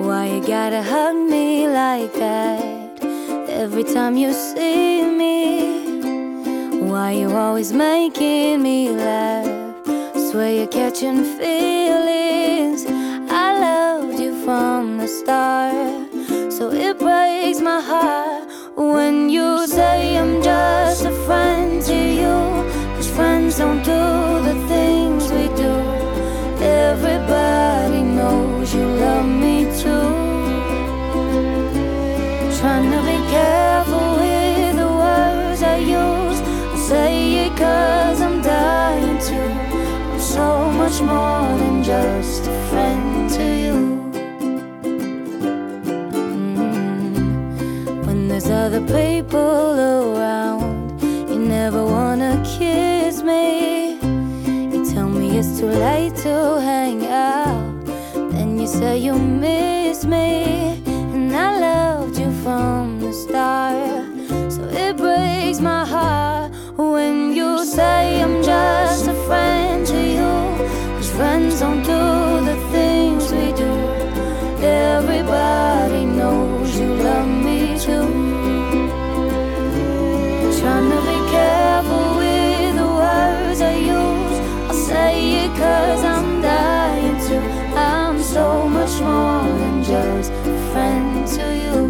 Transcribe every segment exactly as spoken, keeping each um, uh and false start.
Why you gotta hug me like that every time you see me? Why you always making me laugh? Swear you're catching feelings. I loved you from the start, so it breaks my heart when you say I'm just a friend to you. 'Cause friends don't do the things we do. Everybody knows you love me too. Trying to be careful with the words I use. I say it 'cause I'm dying to. I'm so much more than just a friend to you. There's other people around, you never wanna kiss me. You tell me it's too late to hang out, then you say you miss me. And I loved you from the start, so it breaks my heart when you say I'm just a friend to you. 'Cause friends don't do the things we do. Everybody knows you love me too. Trying to be careful with the words I use. I'll say it 'cause I'm dying to. I'm so much more than just a friend to you.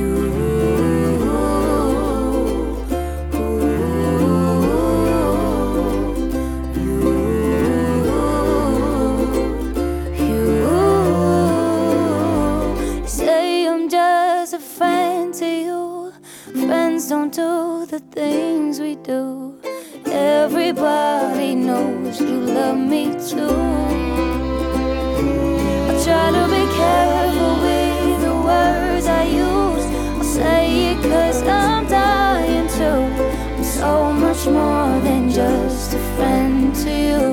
Friends don't do the things we do. Everybody knows you love me too. I try to be careful with the words I use. I'll say it 'cause I'm dying to. I'm so much more than just a friend to you.